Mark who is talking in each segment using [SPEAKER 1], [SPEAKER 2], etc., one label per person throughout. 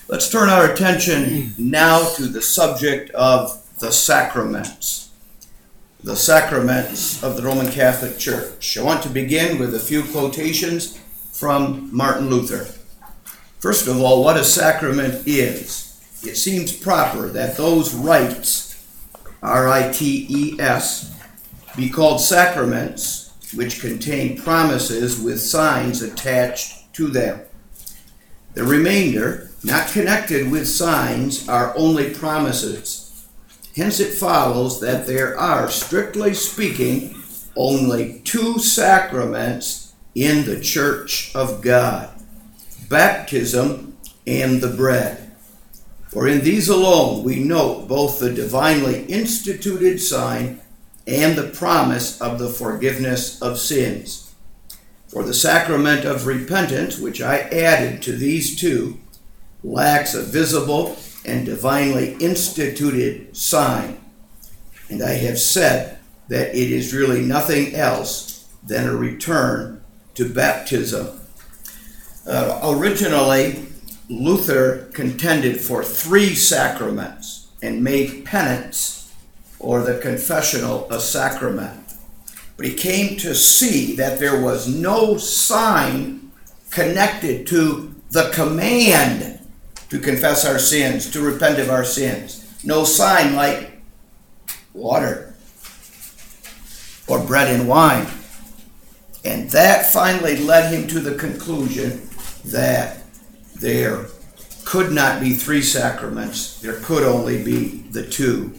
[SPEAKER 1] Let's turn our attention now to the subject of the sacraments. The sacraments of the Roman Catholic Church. I want to begin with a few quotations from Martin Luther. First of all, what a sacrament is. It seems proper that those rites, R-I-T-E-S, be called sacraments, which contain promises with signs attached to them. The remainder, not connected with signs, are only promises. Hence it follows that there are, strictly speaking, only two sacraments in the Church of God: baptism and the bread. For in these alone we note both the divinely instituted sign and the promise of the forgiveness of sins. For the sacrament of repentance, which I added to these two, lacks a visible and divinely instituted sign. And I have said that it is really nothing else than a return to baptism. Originally, Luther contended for three sacraments and made penance, or the confessional, a sacrament. But he came to see that there was no sign connected to the command to confess our sins, to repent of our sins. No sign like water or bread and wine. And that finally led him to the conclusion that there could not be three sacraments. There could only be the two.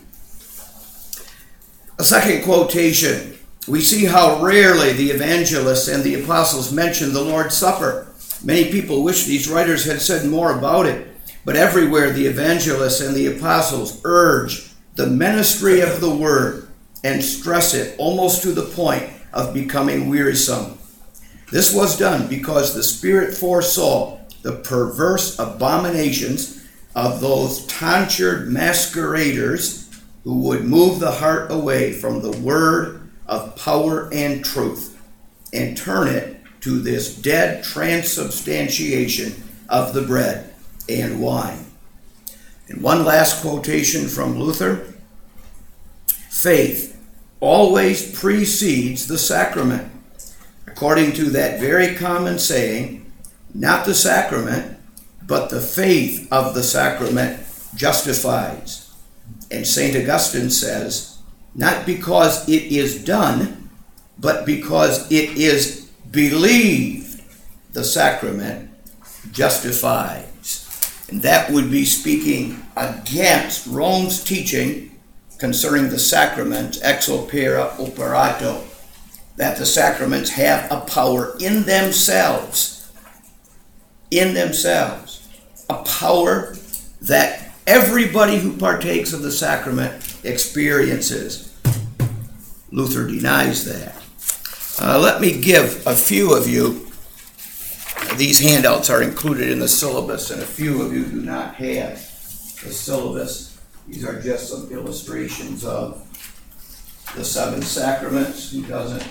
[SPEAKER 1] A second quotation. We see how rarely the evangelists and the apostles mention the Lord's Supper. Many people wish these writers had said more about it, but everywhere the evangelists and the apostles urge the ministry of the word and stress it almost to the point of becoming wearisome. This was done because the Spirit foresaw the perverse abominations of those tonsured masqueraders who would move the heart away from the word of power and truth and turn it to this dead transubstantiation of the bread and wine. And one last quotation from Luther. Faith always precedes the sacrament, according to that very common saying, not the sacrament, but the faith of the sacrament justifies. And St. Augustine says, not because it is done, but because it is believed, the sacrament justifies. And that would be speaking against Rome's teaching concerning the sacraments, ex opere operato, that the sacraments have a power in themselves, a power that everybody who partakes of the sacrament experiences. Luther denies that. Let me give a few of you, these handouts are included in the syllabus, and a few of you do not have the syllabus. These are just some illustrations of the seven sacraments. Who doesn't?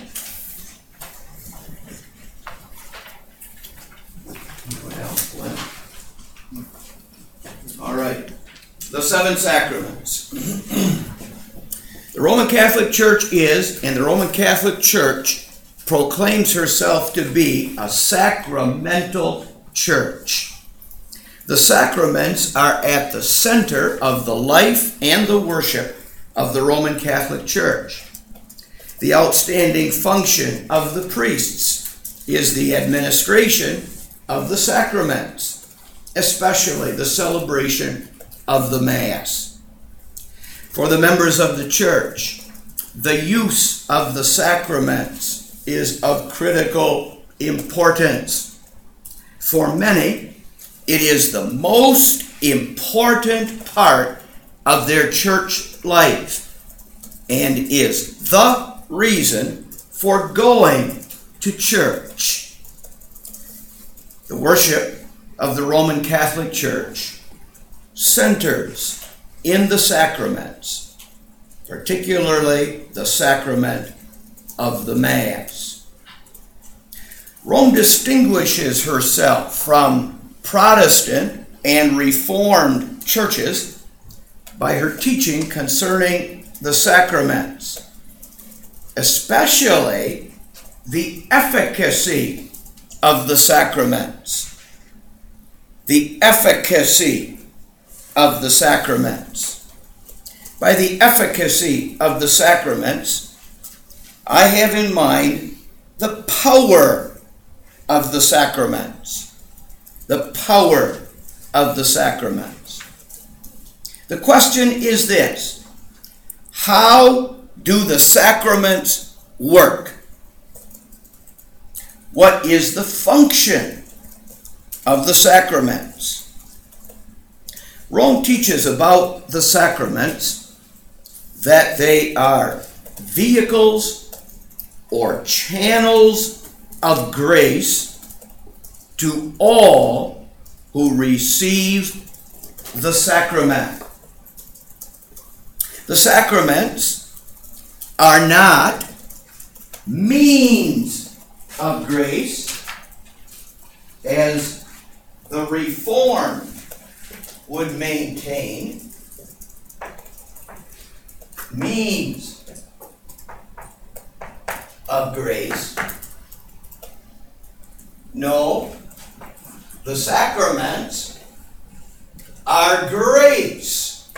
[SPEAKER 1] Anyone else? Glenn? All right. The seven sacraments. The Roman Catholic Church is, and the Roman Catholic Church proclaims herself to be, a sacramental church. The sacraments are at the center of the life and the worship of the Roman Catholic Church. The outstanding function of the priests is the administration of the sacraments, especially the celebration of the Mass. For the members of the Church, the use of the sacraments is of critical importance. For many, it is the most important part of their church life and is the reason for going to church. The worship of the Roman Catholic Church centers in the sacraments, particularly the sacrament of the Mass. Rome distinguishes herself from Protestant and Reformed churches by her teaching concerning the sacraments, especially the efficacy of the sacraments. The efficacy of the sacraments. By the efficacy of the sacraments, I have in mind the power of the sacraments. The power of the sacraments. The question is this: how do the sacraments work? What is the function of the sacraments? Rome teaches about the sacraments that they are vehicles or channels of grace to all who receive the sacrament. The sacraments are not means of grace, as the Reformed would maintain, means of grace. No, the sacraments are grace,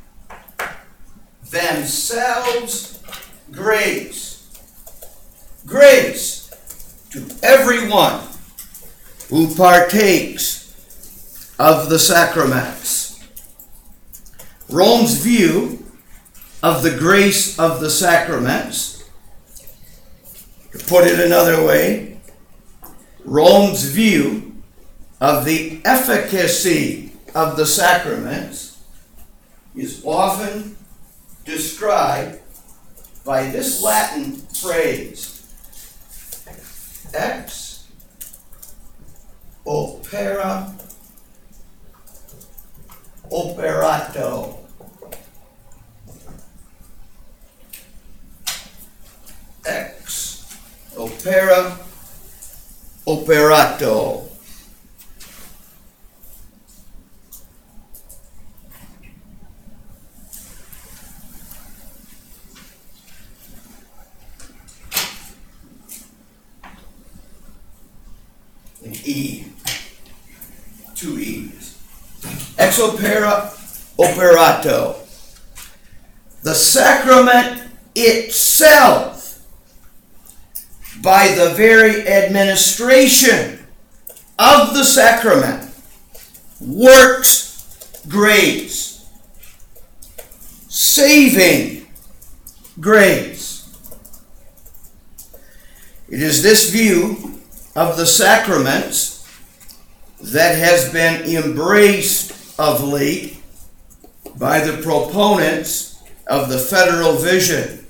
[SPEAKER 1] themselves grace. Grace to everyone who partakes of the sacraments. Rome's view of the grace of the sacraments, to put it another way, Rome's view of the efficacy of the sacraments is often described by this Latin phrase: ex opere operato. Ex opere operato. An E. Two E's. Ex opere operato. The sacrament itself, by the very administration of the sacrament, works grace, saving grace. It is this view of the sacraments that has been embraced of late by the proponents of the federal vision.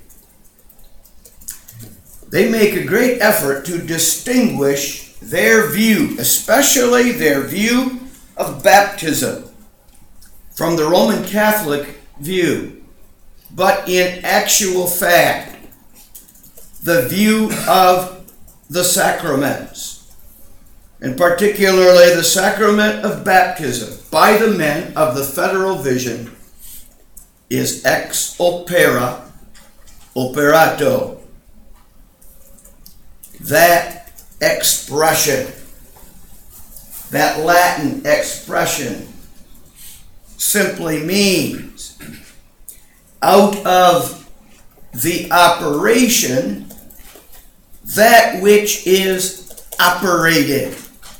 [SPEAKER 1] They make a great effort to distinguish their view, especially their view of baptism, from the Roman Catholic view. But in actual fact, the view of the sacraments, and particularly the sacrament of baptism by the men of the federal vision, is ex opere operato. That expression, that Latin expression, simply means out of the operation that which is operated.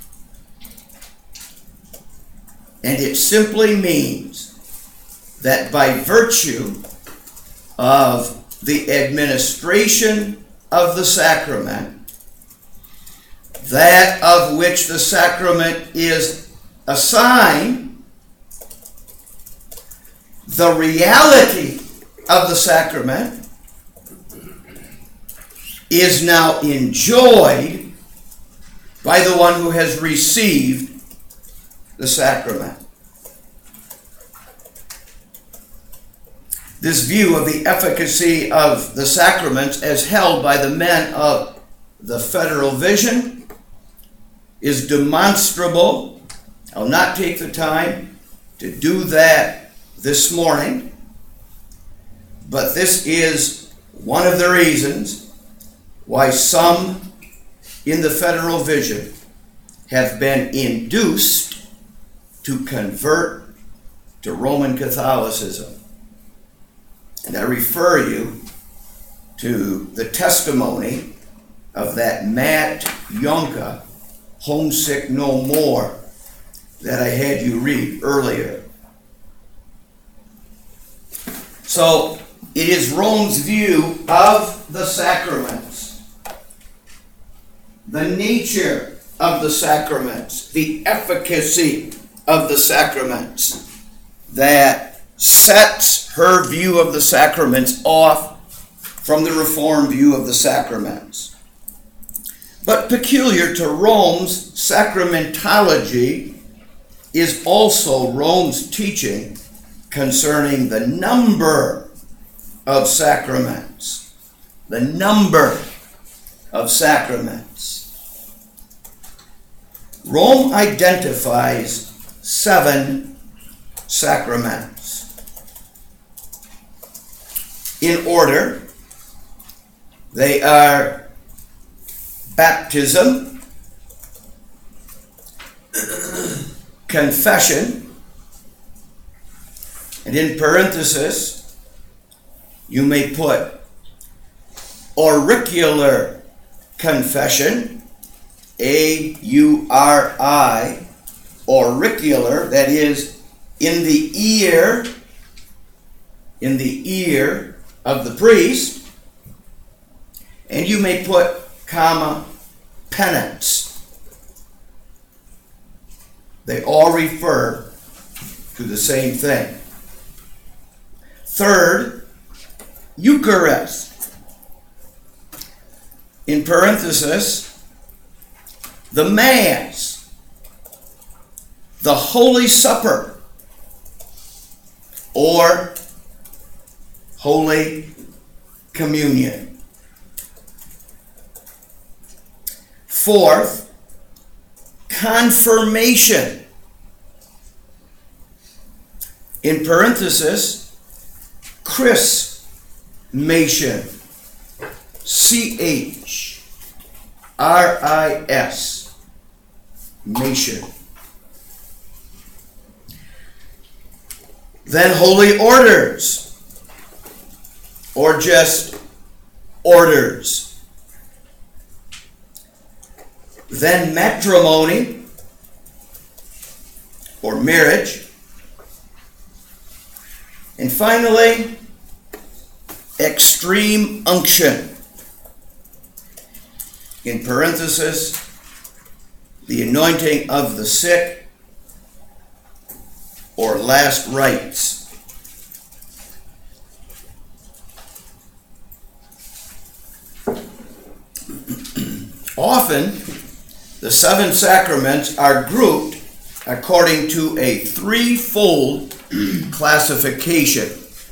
[SPEAKER 1] And it simply means that by virtue of the administration of the sacrament, that of which the sacrament is assigned, the reality of the sacrament is now enjoyed by the one who has received the sacrament. This view of the efficacy of the sacraments as held by the men of the federal vision is demonstrable I'll not take the time to do that this morning, but this is one of the reasons why some in the Federal Vision have been induced to convert to Roman Catholicism. And I refer you to the testimony of that Matt Yonka, Homesick No More, that I had you read earlier. So, it is Rome's view of the sacraments, the nature of the sacraments, the efficacy of the sacraments, that sets her view of the sacraments off from the Reformed view of the sacraments. But peculiar to Rome's sacramentology is also Rome's teaching concerning the number of sacraments. The number of sacraments. Rome identifies 7 sacraments. In order, they are baptism, confession, and in parenthesis, you may put auricular confession, A-U-R-I, auricular, that is, in the ear of the priest, and you may put, comma, penance. They all refer to the same thing. Third, Eucharist. In parenthesis, the Mass, the Holy Supper, or Holy Communion. Fourth, confirmation. In parenthesis, chrismation. C-H-R-I-S. Mation. Then holy orders, or just orders. Then matrimony, or marriage. And finally, extreme unction. In parenthesis, the anointing of the sick, or last rites. Often, the 7 sacraments are grouped according to a threefold classification.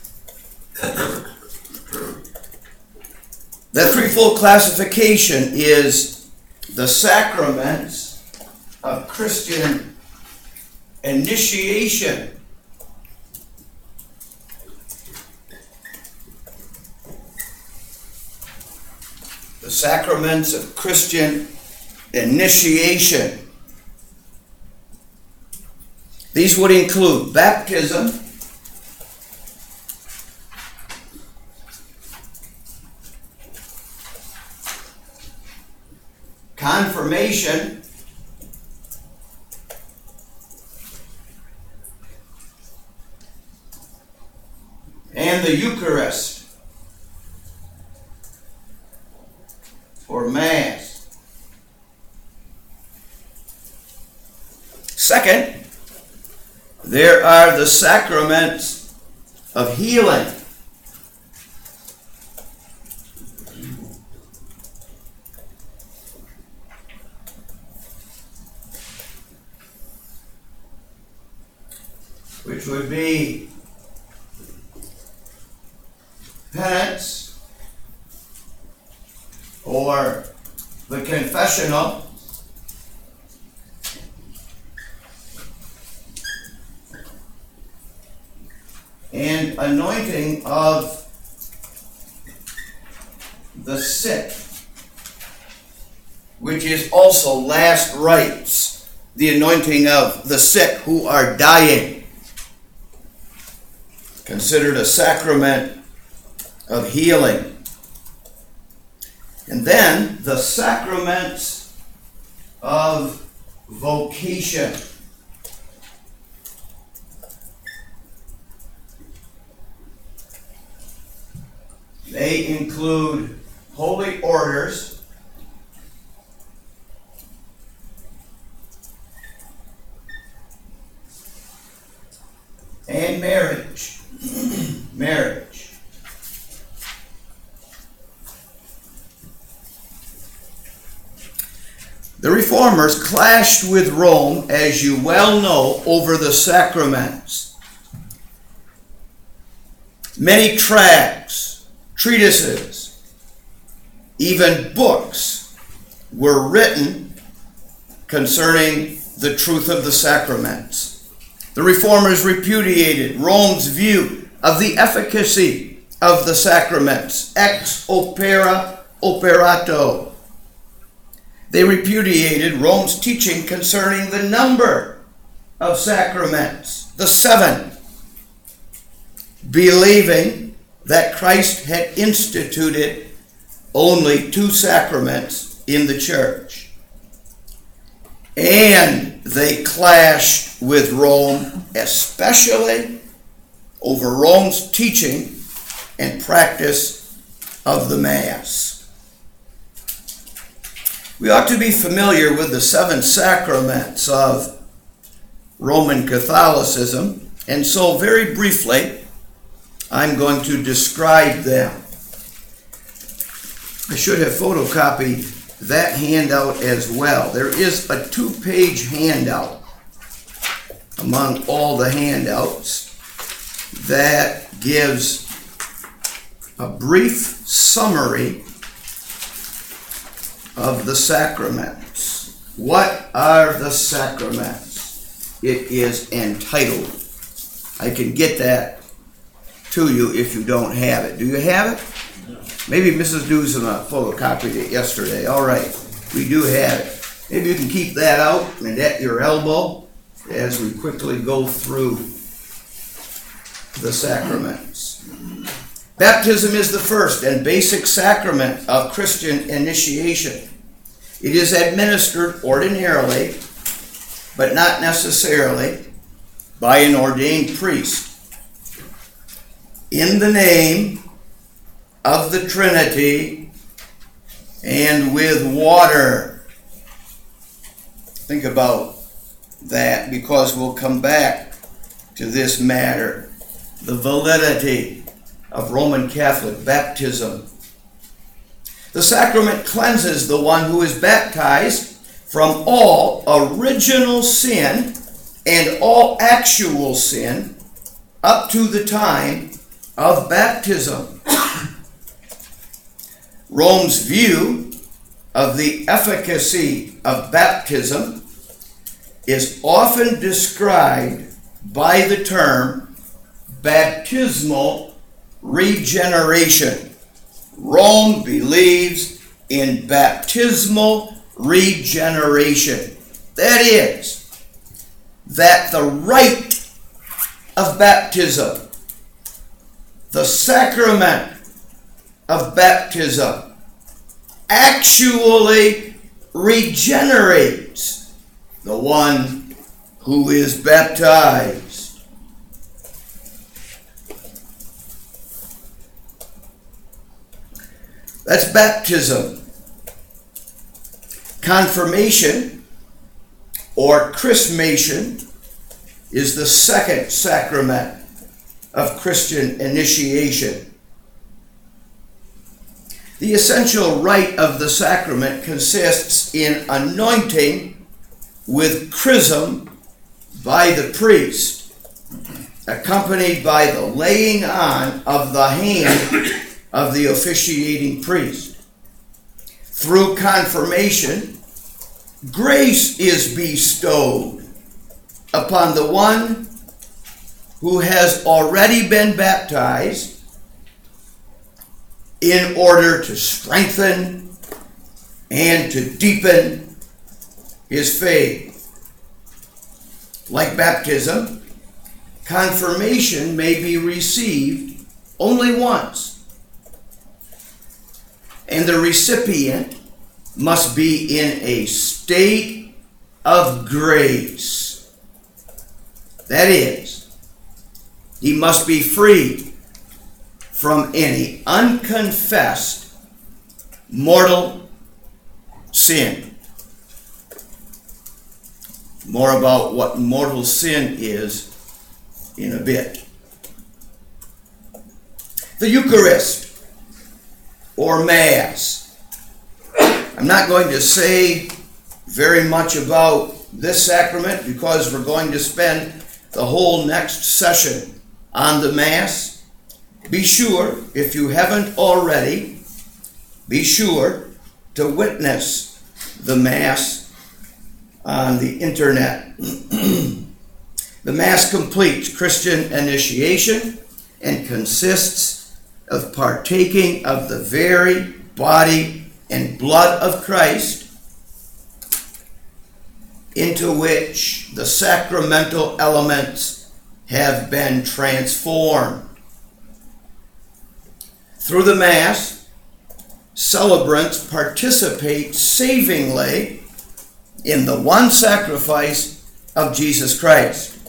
[SPEAKER 1] That threefold classification is the sacraments of Christian initiation, the sacraments of Christian initiation. These would include baptism, confirmation, and the Eucharist, or Mass. Second, there are the sacraments of healing. Which would be penance, or the confessional, and anointing of the sick, which is also last rites, the anointing of the sick who are dying, considered a sacrament of healing. And then the sacraments of vocation. They include holy orders, and marriage. Marriage. The Reformers clashed with Rome, as you well know, over the sacraments. Many tracts, treatises, even books were written concerning the truth of the sacraments. The Reformers repudiated Rome's view of the efficacy of the sacraments, ex opere operato. They repudiated Rome's teaching concerning the number of sacraments, the 7, believing that Christ had instituted only 2 sacraments in the church. And they clashed with Rome, especially over Rome's teaching and practice of the Mass. We ought to be familiar with the 7 sacraments of Roman Catholicism, and so very briefly, I'm going to describe them. I should have photocopied that handout as well. There is a 2-page handout among all the handouts that gives a brief summary of the sacraments. What are the sacraments? It is entitled. I can get that to you if you don't have it. Do you have it? No. Maybe Mrs. Duzema photocopied it yesterday. All right, we do have it. Maybe you can keep that out and at your elbow as we quickly go through the sacraments. Baptism is the first and basic sacrament of Christian initiation. It is administered ordinarily, but not necessarily, by an ordained priest. In the name of the Trinity and with water. Think about that, because we'll come back to this matter. The validity of Roman Catholic baptism. The sacrament cleanses the one who is baptized from all original sin and all actual sin up to the time of baptism. Rome's view of the efficacy of baptism is often described by the term baptismal regeneration. Rome believes in baptismal regeneration. That is, that the rite of baptism, the sacrament of baptism, actually regenerates the one who is baptized. That's baptism. Confirmation or chrismation is the second sacrament of Christian initiation. The essential rite of the sacrament consists in anointing with chrism by the priest, accompanied by the laying on of the hand of the officiating priest. Through confirmation, grace is bestowed upon the one who has already been baptized in order to strengthen and to deepen his faith. Like baptism, confirmation may be received only once, and the recipient must be in a state of grace. That is, he must be free from any unconfessed mortal sin. More about what mortal sin is in a bit. The Eucharist, or Mass. I'm not going to say very much about this sacrament because we're going to spend the whole next session on the Mass. Be sure, if you haven't already, be sure to witness the Mass on the internet. The Mass completes Christian initiation and consists of partaking of the very body and blood of Christ, into which the sacramental elements have been transformed. Through the Mass, celebrants participate savingly in the one sacrifice of Jesus Christ.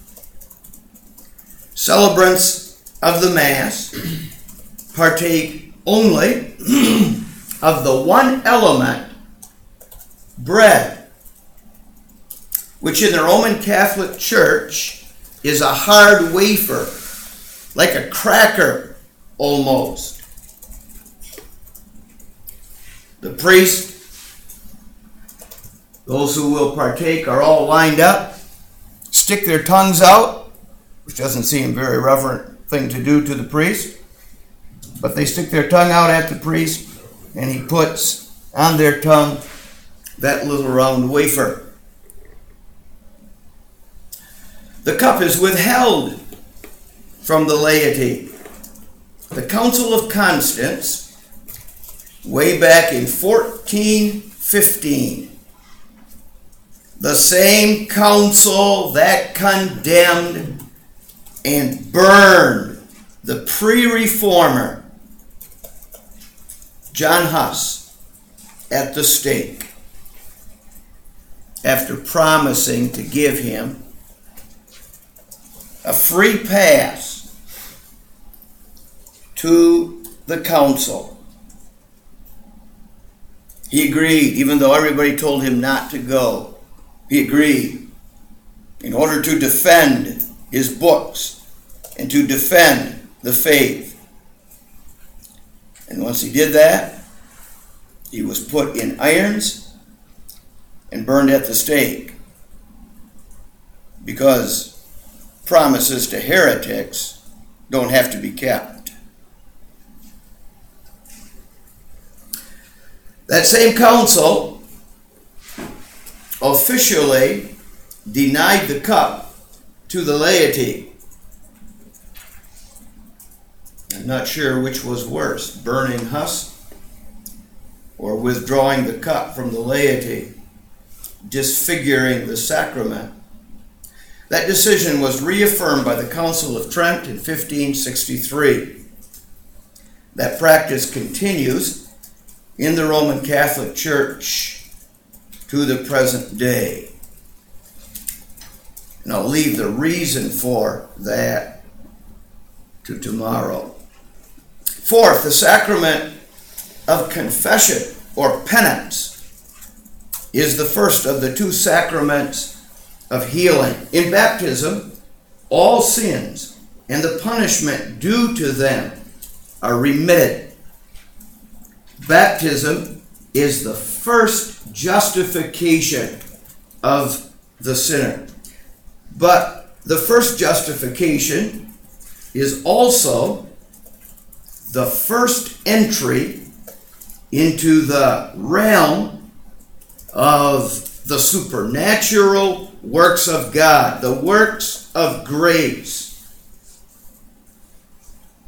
[SPEAKER 1] Celebrants of the Mass partake only of the one element, bread, which in the Roman Catholic Church is a hard wafer, like a cracker almost. The priest, those who will partake, are all lined up, stick their tongues out, which doesn't seem a very reverent thing to do to the priest, but they stick their tongue out at the priest, and he puts on their tongue that little round wafer. The cup is withheld from the laity. The Council of Constance, way back in 1415, the same council that condemned and burned the pre-reformer John Huss at the stake after promising to give him a free pass to the council. He agreed, even though everybody told him not to go. He agreed in order to defend his books and to defend the faith. And once he did that, he was put in irons and burned at the stake, because promises to heretics don't have to be kept. That same council officially denied the cup to the laity. I'm not sure which was worse, burning Huss or withdrawing the cup from the laity, disfiguring the sacrament. That decision was reaffirmed by the Council of Trent in 1563. That practice continues in the Roman Catholic Church to the present day. And I'll leave the reason for that to tomorrow. Fourth, the sacrament of confession or penance is the first of the two sacraments of healing. In baptism, all sins and the punishment due to them are remitted. Baptism is the first justification of the sinner. But the first justification is also the first entry into the realm of the supernatural works of God, the works of grace.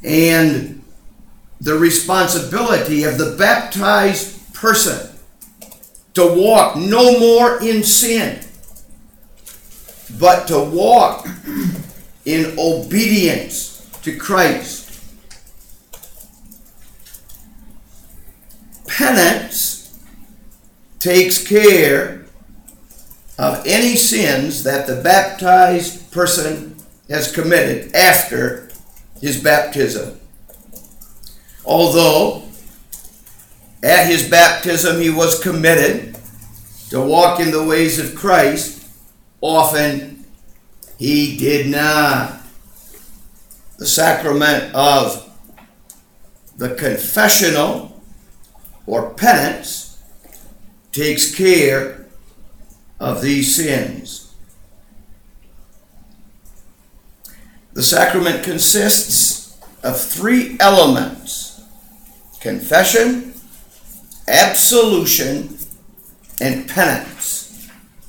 [SPEAKER 1] and the responsibility of the baptized person to walk no more in sin, but to walk in obedience to Christ. Penance takes care of any sins that the baptized person has committed after his baptism. Although at his baptism he was committed to walk in the ways of Christ, often he did not. The sacrament of the confessional or penance takes care of these sins. The sacrament consists of 3 elements: confession, absolution, and penance.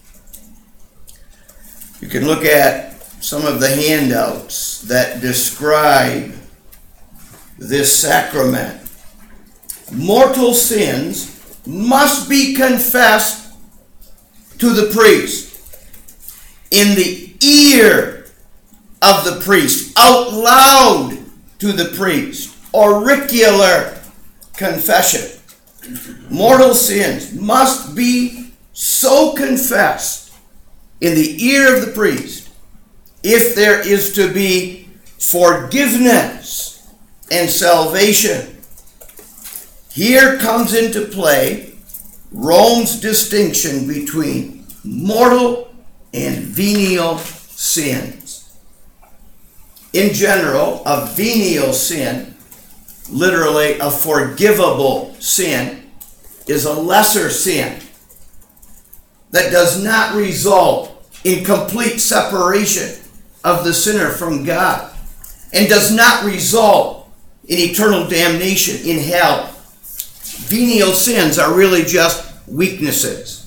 [SPEAKER 1] You can look at some of the handouts that describe this sacrament. Mortal sins must be confessed to the priest, in the ear of the priest, out loud to the priest, auricular confession. Mortal sins must be so confessed in the ear of the priest if there is to be forgiveness and salvation. Here comes into play Rome's distinction between mortal and venial sins. In general, a venial sin, literally a forgivable sin, is a lesser sin that does not result in complete separation of the sinner from God and does not result in eternal damnation in hell. Venial sins are really just weaknesses.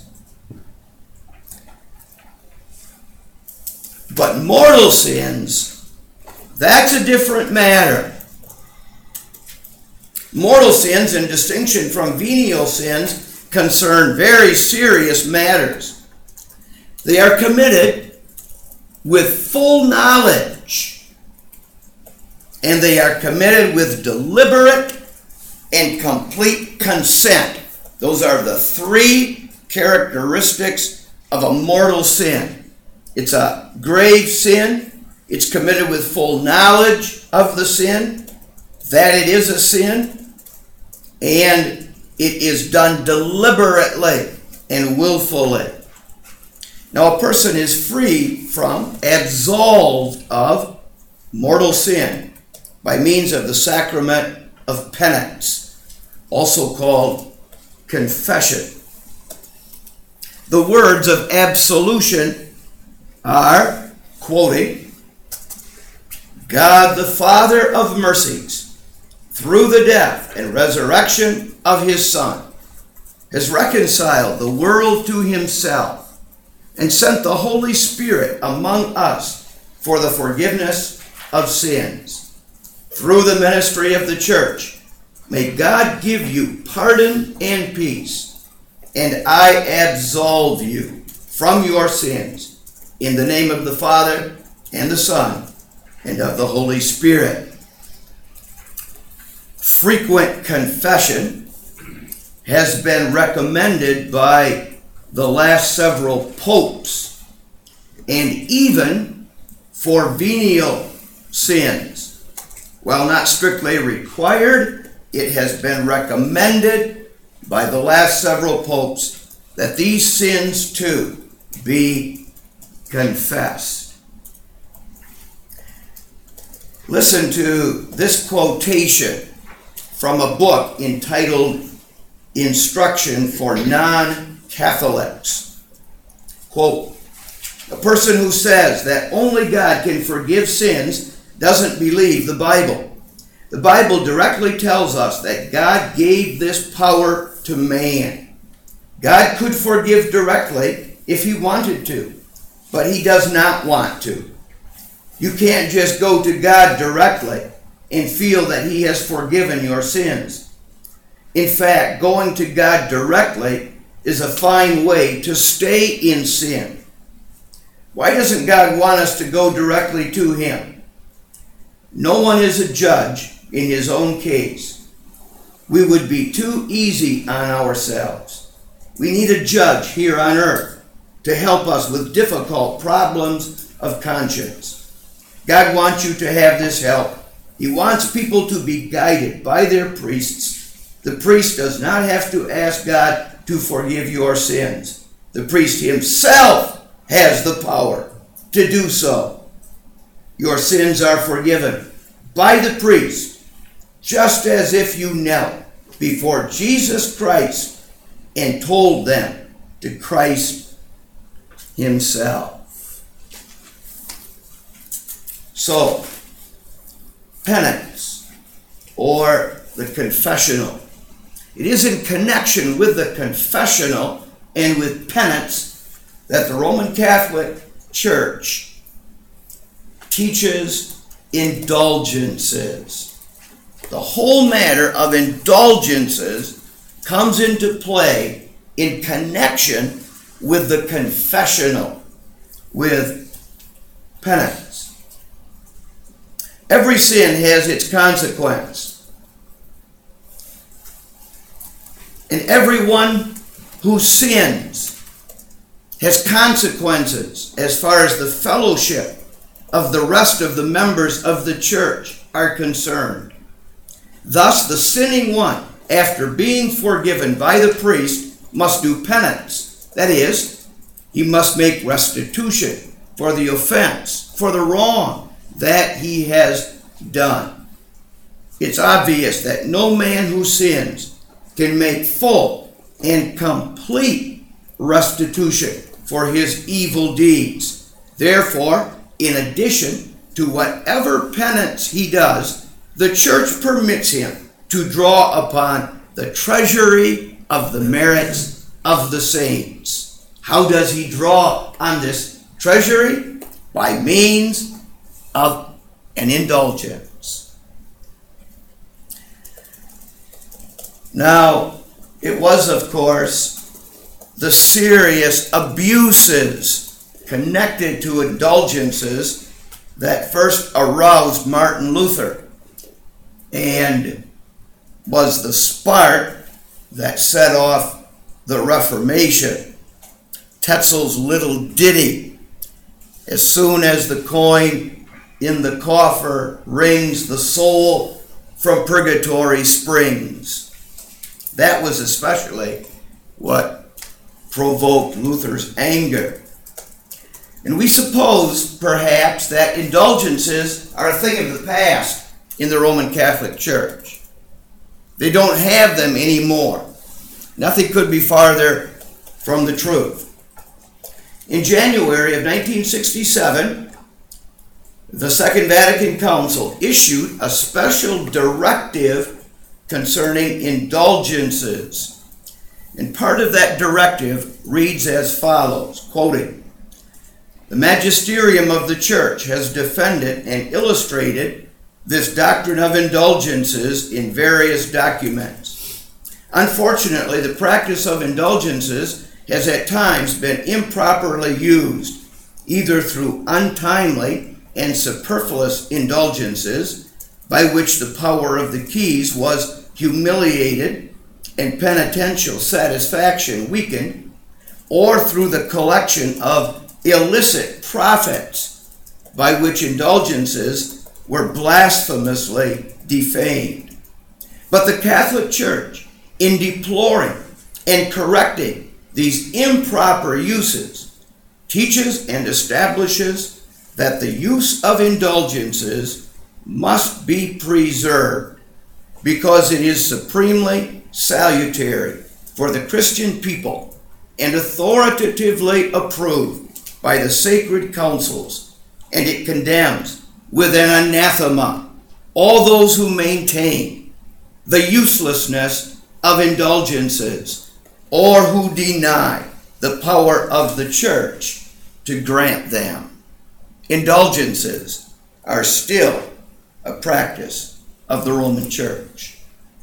[SPEAKER 1] But mortal sins, that's a different matter. Mortal sins, in distinction from venial sins, concern very serious matters. They are committed with full knowledge, and they are committed with deliberate and complete consent. Those are the 3 characteristics of a mortal sin. It's a grave sin. It's committed with full knowledge of the sin, that it is a sin, and it is done deliberately and willfully. Now, a person is free from, absolved of mortal sin by means of the sacrament of penance, also called confession. The words of absolution are, quoting, God the Father of mercies, through the death and resurrection of his Son, has reconciled the world to himself and sent the Holy Spirit among us for the forgiveness of sins. Through the ministry of the church, may God give you pardon and peace, and I absolve you from your sins, in the name of the Father, and the Son, and of the Holy Spirit. Frequent confession has been recommended by the last several popes, and even for venial sins. While not strictly required, it has been recommended by the last several popes that these sins too be confessed. Listen to this quotation from a book entitled Instruction for Non-Catholics. Quote, a person who says that only God can forgive sins doesn't believe the Bible. The Bible directly tells us that God gave this power to man. God could forgive directly if he wanted to, but he does not want to. You can't just go to God directly and feel that he has forgiven your sins. In fact, going to God directly is a fine way to stay in sin. Why doesn't God want us to go directly to him? No one is a judge in his own case. We would be too easy on ourselves. We need a judge here on earth to help us with difficult problems of conscience. God wants you to have this help. He wants people to be guided by their priests. The priest does not have to ask God to forgive your sins. The priest himself has the power to do so. Your sins are forgiven by the priest, just as if you knelt before Jesus Christ and told them to Christ himself. So, penance, or the confessional. It is in connection with the confessional and with penance that the Roman Catholic Church teaches indulgences. The whole matter of indulgences comes into play in connection with the confessional, with penance. Every sin has its consequence. And everyone who sins has consequences as far as the fellowship of the rest of the members of the church are concerned. Thus, the sinning one, after being forgiven by the priest, must do penance. That is, he must make restitution for the offense, for the wrong that he has done. It's obvious that no man who sins can make full and complete restitution for his evil deeds. Therefore, in addition to whatever penance he does, the church permits him to draw upon the treasury of the merits of the saints. How does he draw on this treasury? By means of an indulgence. Now, it was, of course, the serious abuses connected to indulgences that first aroused Martin Luther and was the spark that set off the Reformation. Tetzel's little ditty, as soon as the coin in the coffer rings, the soul from purgatory springs. That was especially what provoked Luther's anger. And we suppose, perhaps, that indulgences are a thing of the past in the Roman Catholic Church. They don't have them anymore. Nothing could be farther from the truth. In January of 1967, the Second Vatican Council issued a special directive concerning indulgences. And part of that directive reads as follows, quoting, "The magisterium of the Church has defended and illustrated this doctrine of indulgences in various documents. Unfortunately, the practice of indulgences has at times been improperly used, either through untimely and superfluous indulgences, by which the power of the keys was humiliated and penitential satisfaction weakened, or through the collection of illicit profits, by which indulgences were blasphemously defamed. But the Catholic Church, in deploring and correcting these improper uses, teaches and establishes that the use of indulgences must be preserved because it is supremely salutary for the Christian people and authoritatively approved by the sacred councils, and it condemns with an anathema all those who maintain the uselessness of indulgences or who deny the power of the church to grant them." Indulgences are still a practice of the Roman Church.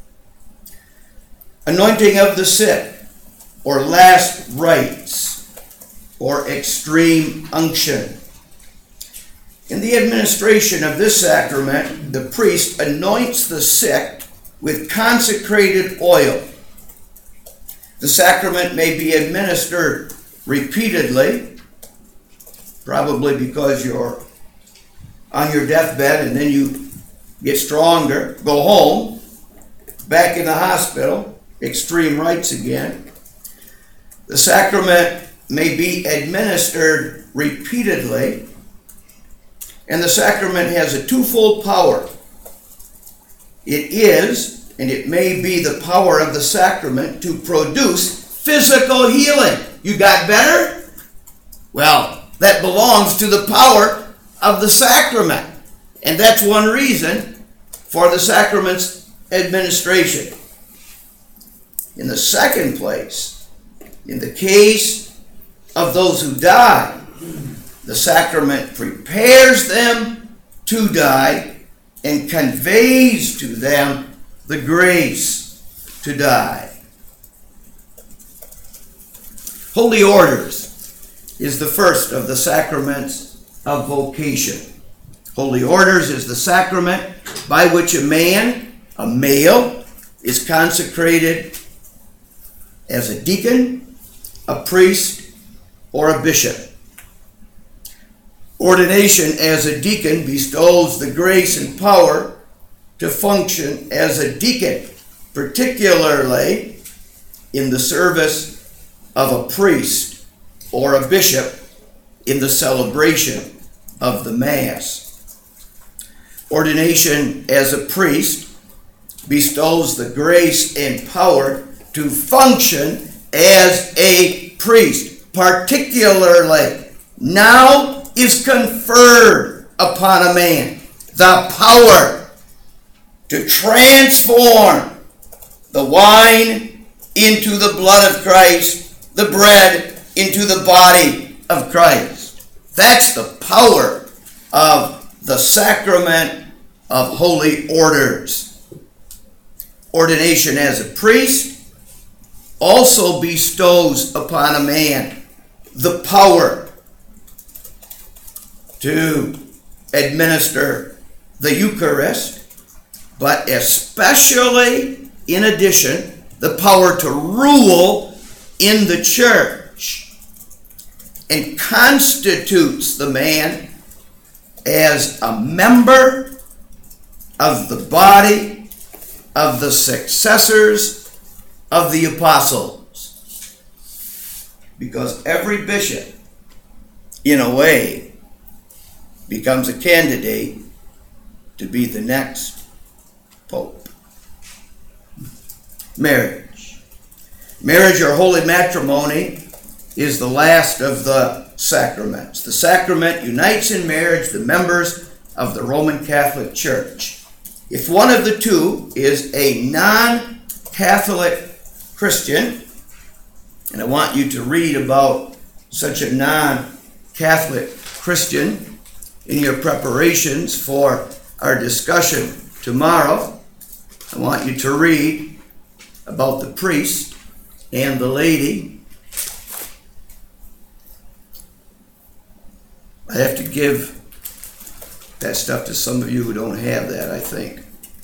[SPEAKER 1] Anointing of the sick, or last rites, or extreme unction. In the administration of this sacrament, the priest anoints the sick with consecrated oil. The sacrament may be administered repeatedly, probably because you're on your deathbed and then you get stronger, go home, back in the hospital, extreme rites again. The sacrament may be administered repeatedly, and the sacrament has a twofold power. It is, and it may be the power of the sacrament to produce physical healing. You got better? Well, that belongs to the power of the sacrament. And that's one reason for the sacrament's administration. In the second place, in the case of those who die, the sacrament prepares them to die and conveys to them the grace to die. Holy Orders is the first of the sacraments of vocation. Holy Orders is the sacrament by which a male, is consecrated as a deacon, a priest, or a bishop. Ordination as a deacon bestows the grace and power to function as a deacon, particularly in the service of a priest or a bishop in the celebration of the Mass. Ordination as a priest bestows the grace and power to function as a priest, particularly now is conferred upon a man the power to transform the wine into the blood of Christ, the bread into the body of Christ. That's the power of the sacrament of Holy Orders. Ordination as a priest also bestows upon a man the power to administer the Eucharist, but especially, in addition, the power to rule in the church, and constitutes the man as a member of the body of the successors of the apostles. Because every bishop, in a way, becomes a candidate to be the next pope. Marriage. Marriage or holy matrimony is the last of the sacraments. The sacrament unites in marriage the members of the Roman Catholic Church. If one of the two is a non-Catholic Christian, and I want you to read about such a non-Catholic Christian in your preparations for our discussion tomorrow. I want you to read about the priest and the lady. I have to give that stuff to some of you who don't have that, I think.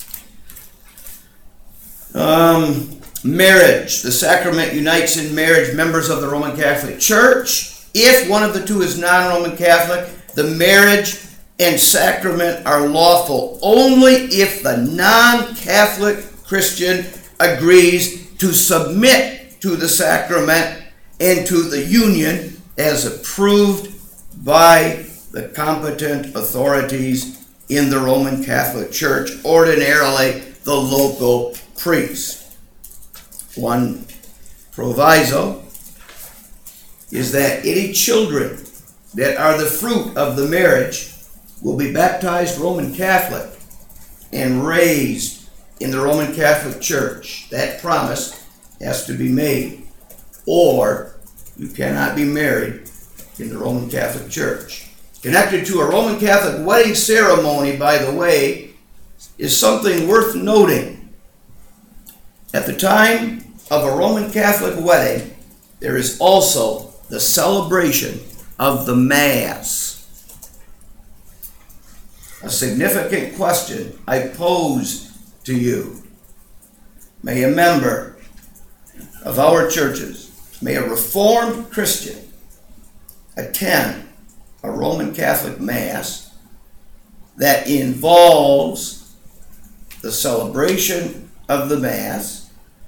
[SPEAKER 1] Marriage. The sacrament unites in marriage members of the Roman Catholic Church. If one of the two is non-Roman Catholic, the marriage and sacrament are lawful only if the non-Catholic Christian agrees to submit to the sacrament and to the union as approved by the competent authorities in the Roman Catholic Church, ordinarily the local priest. One proviso is that any children that are the fruit of the marriage will be baptized Roman Catholic and raised in the Roman Catholic Church. That promise has to be made, or you cannot be married in the Roman Catholic Church. Connected to a Roman Catholic wedding ceremony, by the way, is something worth noting. At the time of a Roman Catholic wedding, there is also the celebration of the Mass. A significant question I pose to you. May a member of our churches, may a Reformed Christian attend a Roman Catholic Mass that involves the celebration of the Mass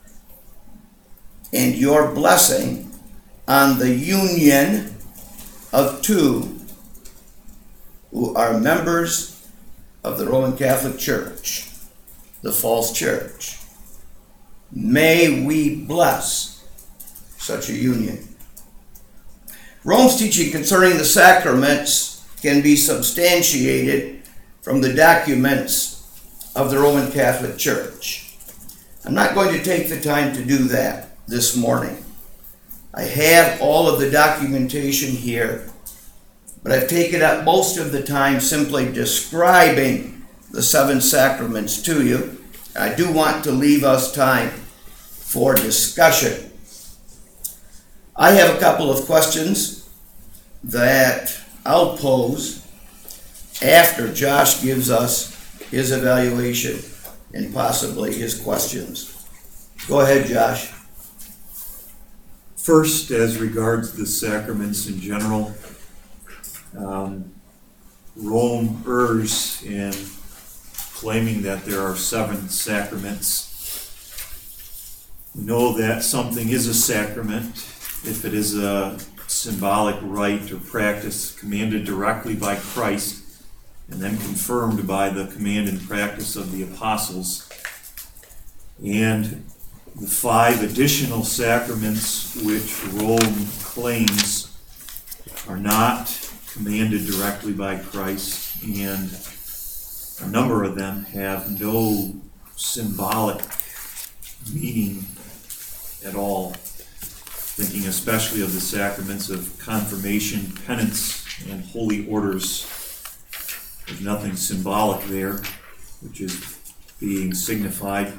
[SPEAKER 1] and your blessing on the union of two who are members of the Roman Catholic Church, the false church. May we bless such a union. Rome's teaching concerning the sacraments can be substantiated from the documents of the Roman Catholic Church. I'm not going to take the time to do that this morning. I have all of the documentation here, but I've taken up most of the time simply describing the 7 sacraments to you. I do want to leave us time for discussion. I have a couple of questions that I'll pose after Josh gives us his evaluation and possibly his questions. Go ahead, Josh.
[SPEAKER 2] First, as regards the sacraments in general, Rome errs in claiming that there are 7 sacraments. We know that something is a sacrament if it is a symbolic rite or practice commanded directly by Christ and then confirmed by the command and practice of the apostles. And the 5 additional sacraments which Rome claims are not commanded directly by Christ, and a number of them have no symbolic meaning at all. Thinking especially of the sacraments of confirmation, penance, and holy orders. There's nothing symbolic there, which is being signified.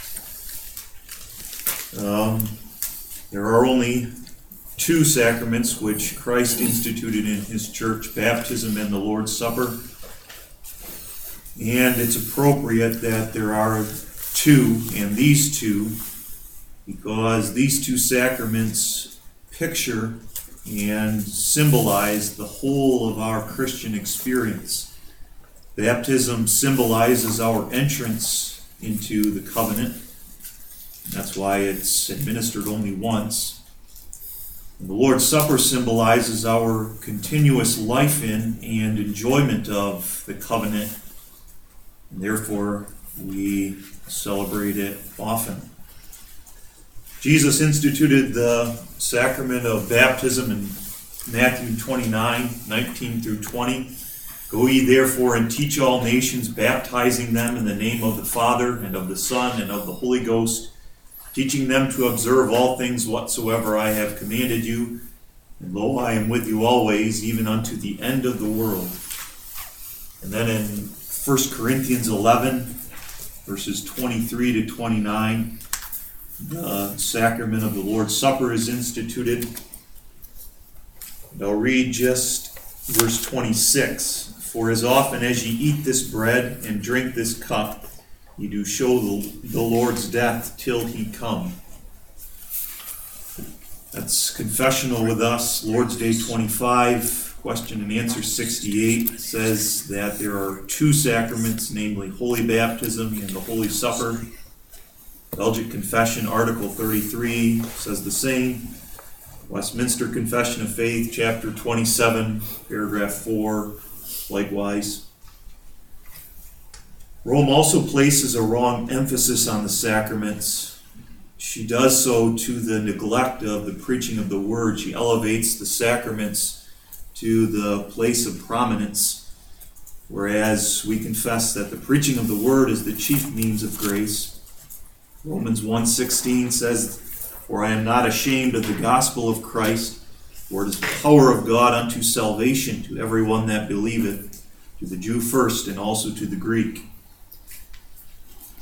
[SPEAKER 2] There are only 2 sacraments which Christ instituted in his church, baptism and the Lord's Supper. And it's appropriate that there are 2, and these 2, because these 2 sacraments picture and symbolize the whole of our Christian experience. Baptism symbolizes our entrance into the covenant. That's why it's administered only once. And the Lord's Supper symbolizes our continuous life in and enjoyment of the covenant. And therefore, we celebrate it often. Jesus instituted the sacrament of baptism in Matthew 29:19 through 20. Go ye therefore and teach all nations, baptizing them in the name of the Father and of the Son and of the Holy Ghost, teaching them to observe all things whatsoever I have commanded you. And lo, I am with you always, even unto the end of the world. And then in 1 Corinthians 11, verses 23 to 29, the sacrament of the Lord's Supper is instituted. And I'll read just verse 26. For as often as ye eat this bread and drink this cup, ye do show the Lord's death till he come. That's confessional with us. Lord's Day 25, question and answer 68 says that there are 2 sacraments, namely Holy Baptism and the Holy Supper. Belgic Confession, Article 33, says the same. Westminster Confession of Faith, Chapter 27, Paragraph 4, likewise. Rome also places a wrong emphasis on the sacraments. She does so to the neglect of the preaching of the word. She elevates the sacraments to the place of prominence, whereas we confess that the preaching of the word is the chief means of grace. Romans 1:16 says, For I am not ashamed of the gospel of Christ, for it is the power of God unto salvation to everyone that believeth, to the Jew first and also to the Greek.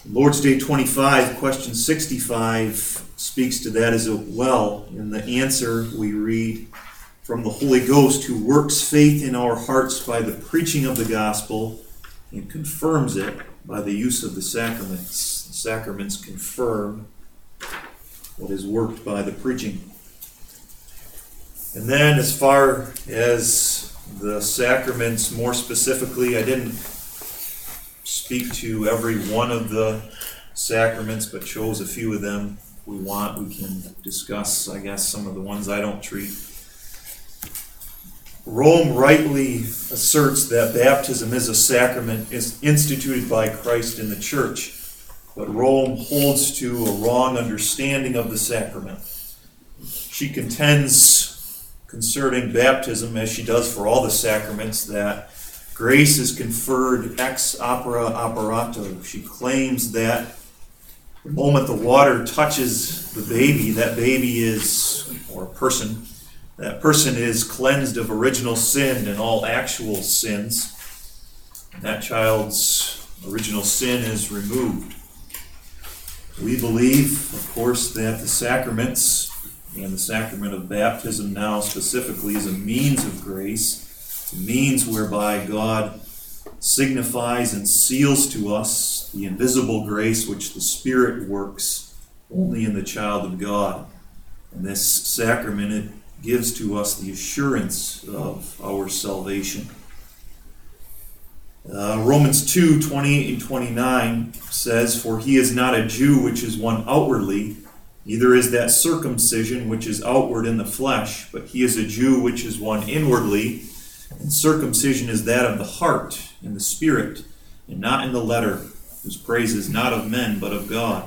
[SPEAKER 2] Lord's Day 25, question 65, speaks to that as well. In the answer, we read, "From the Holy Ghost, who works faith in our hearts by the preaching of the gospel and confirms it by the use of the sacraments." The sacraments confirm what is worked by the preaching. And then as far as the sacraments, more specifically, I didn't speak to every one of the sacraments, but chose a few of them. If we want, we can discuss, I guess, some of the ones I don't treat. Rome rightly asserts that baptism is a sacrament is instituted by Christ in the church, but Rome holds to a wrong understanding of the sacrament. She contends concerning baptism, as she does for all the sacraments, that grace is conferred ex opere operato. She claims that the moment the water touches the baby, that baby is, or a person, that person is cleansed of original sin and all actual sins. And that child's original sin is removed. We believe, of course, that the sacraments, and the sacrament of baptism now specifically, is a means of grace. It's a means whereby God signifies and seals to us the invisible grace which the Spirit works only in the child of God. And this sacrament, it gives to us the assurance of our salvation. Romans 2:28 and 29 says, "For he is not a Jew which is one outwardly, neither is that circumcision which is outward in the flesh, but he is a Jew which is one inwardly, and circumcision is that of the heart, in the spirit, and not in the letter, whose praise is not of men, but of God."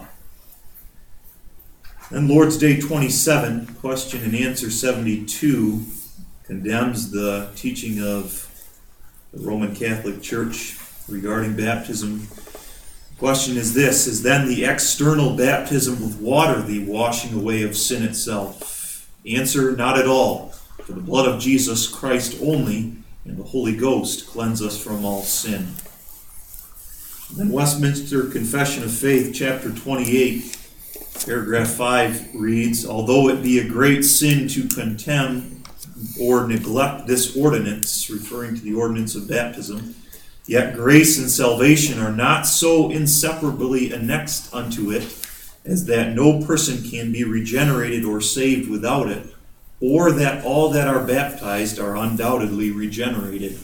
[SPEAKER 2] Then Lord's Day 27, question and answer 72, condemns the teaching of the Roman Catholic Church regarding baptism. The question is this: is then the external baptism with water the washing away of sin itself? Answer: not at all. For the blood of Jesus Christ only and the Holy Ghost cleanse us from all sin. And then Westminster Confession of Faith, chapter 28, paragraph 5 reads, "Although it be a great sin to contemn or neglect this ordinance," referring to the ordinance of baptism, "yet grace and salvation are not so inseparably annexed unto it, as that no person can be regenerated or saved without it, or that all that are baptized are undoubtedly regenerated."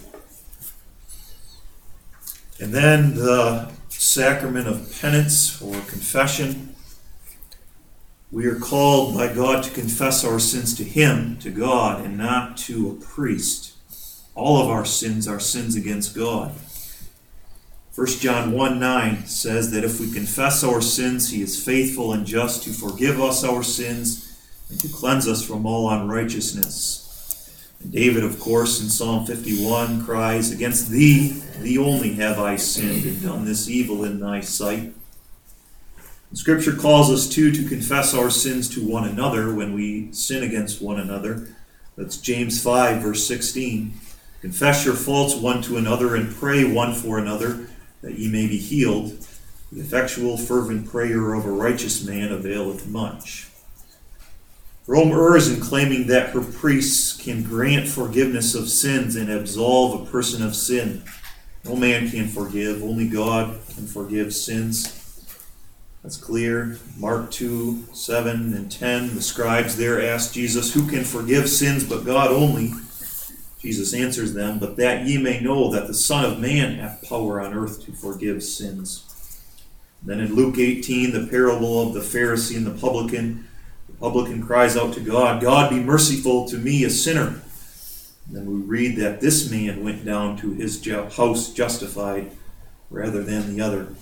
[SPEAKER 2] And then the sacrament of penance or confession. We are called by God to confess our sins to Him, to God, and not to a priest. All of our sins are sins against God. 1 John 1:9 says that if we confess our sins, He is faithful and just to forgive us our sins and to cleanse us from all unrighteousness. And David, of course, in Psalm 51 cries, "Against Thee, Thee only have I sinned and done this evil in Thy sight." And Scripture calls us too to confess our sins to one another when we sin against one another. That's James 5, verse 16. "Confess your faults one to another and pray one for another, that ye may be healed. The effectual fervent prayer of a righteous man availeth much." Rome errs in claiming that her priests can grant forgiveness of sins and absolve a person of sin. No man can forgive, only God can forgive sins. That's clear. Mark 2, 7 and 10, the scribes there ask Jesus, "Who can forgive sins but God only?" Jesus answers them, "But that ye may know that the Son of Man hath power on earth to forgive sins." Then in Luke 18, the parable of the Pharisee and the publican cries out to God, "God, be merciful to me, a sinner." And then we read that this man went down to his house justified rather than the other.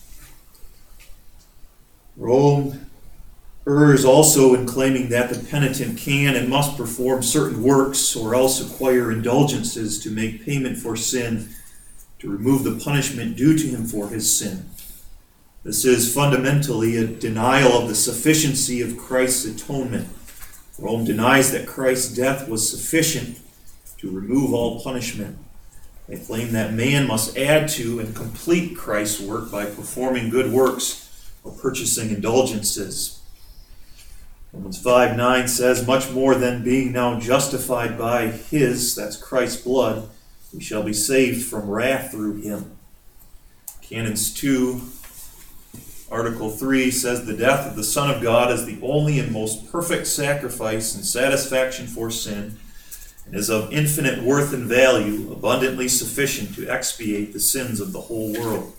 [SPEAKER 2] Rome errs also in claiming that the penitent can and must perform certain works or else acquire indulgences to make payment for sin, to remove the punishment due to him for his sin. This is fundamentally a denial of the sufficiency of Christ's atonement. Rome denies that Christ's death was sufficient to remove all punishment. They claim that man must add to and complete Christ's work by performing good works or purchasing indulgences. Romans 5:9 says, much more than being now justified by his, that's Christ's blood, we shall be saved from wrath through him. Canons 2, Article 3 says, the death of the Son of God is the only and most perfect sacrifice and satisfaction for sin, and is of infinite worth and value, abundantly sufficient to expiate the sins of the whole world.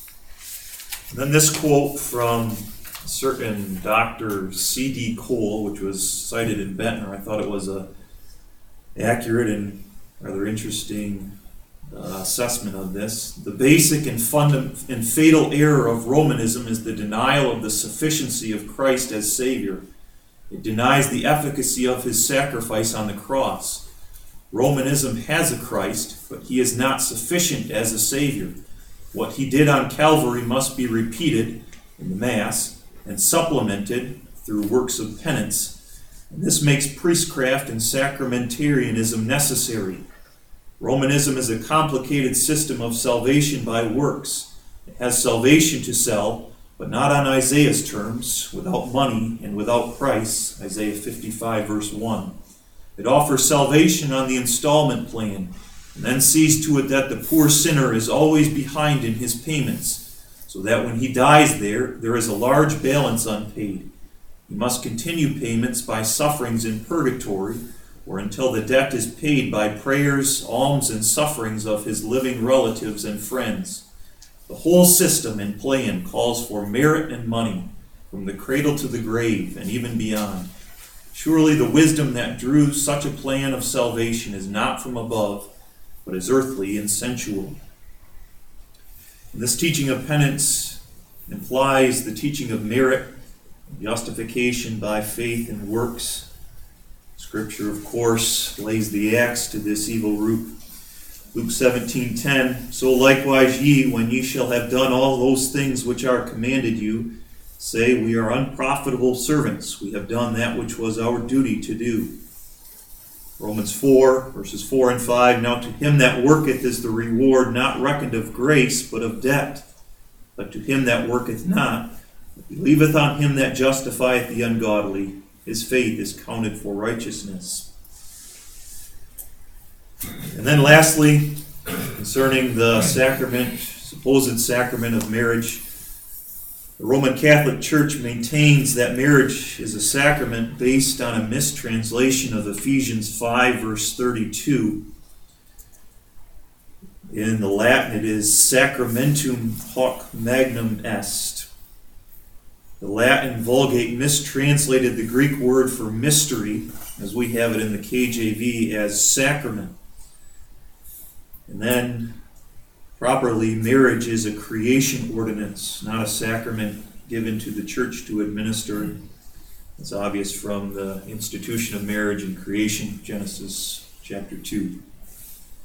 [SPEAKER 2] And then this quote from a certain Dr. C.D. Cole, which was cited in Bentner. I thought it was a accurate and rather interesting assessment of this. The basic and fatal error of Romanism is the denial of the sufficiency of Christ as Savior. It denies the efficacy of his sacrifice on the cross. Romanism has a Christ, but he is not sufficient as a Savior. What he did on Calvary must be repeated in the Mass and supplemented through works of penance. And this makes priestcraft and sacramentarianism necessary. Romanism is a complicated system of salvation by works. It has salvation to sell, but not on Isaiah's terms, without money and without price, Isaiah 55 verse 1. It offers salvation on the installment plan, and then sees to it that the poor sinner is always behind in his payments, so that when he dies there is a large balance unpaid. He must continue payments by sufferings in purgatory, or until the debt is paid by prayers, alms, and sufferings of his living relatives and friends. The whole system and plan calls for merit and money, from the cradle to the grave, and even beyond. Surely the wisdom that drew such a plan of salvation is not from above, but is earthly and sensual. And this teaching of penance implies the teaching of merit, justification by faith and works. Scripture, of course, lays the axe to this evil root. Luke 17:10, so likewise ye, when ye shall have done all those things which are commanded you, say, we are unprofitable servants. We have done that which was our duty to do. Romans 4, verses 4 and 5, now to him that worketh is the reward not reckoned of grace, but of debt. But to him that worketh not, but believeth on him that justifieth the ungodly, his faith is counted for righteousness. And then lastly, concerning the sacrament, supposed sacrament of marriage, the Roman Catholic Church maintains that marriage is a sacrament based on a mistranslation of Ephesians 5, verse 32. In the Latin, it is sacramentum hoc magnum est. The Latin Vulgate mistranslated the Greek word for mystery, as we have it in the KJV, as sacrament. And then, properly, marriage is a creation ordinance, not a sacrament given to the church to administer. It's obvious from the institution of marriage and creation, Genesis chapter 2.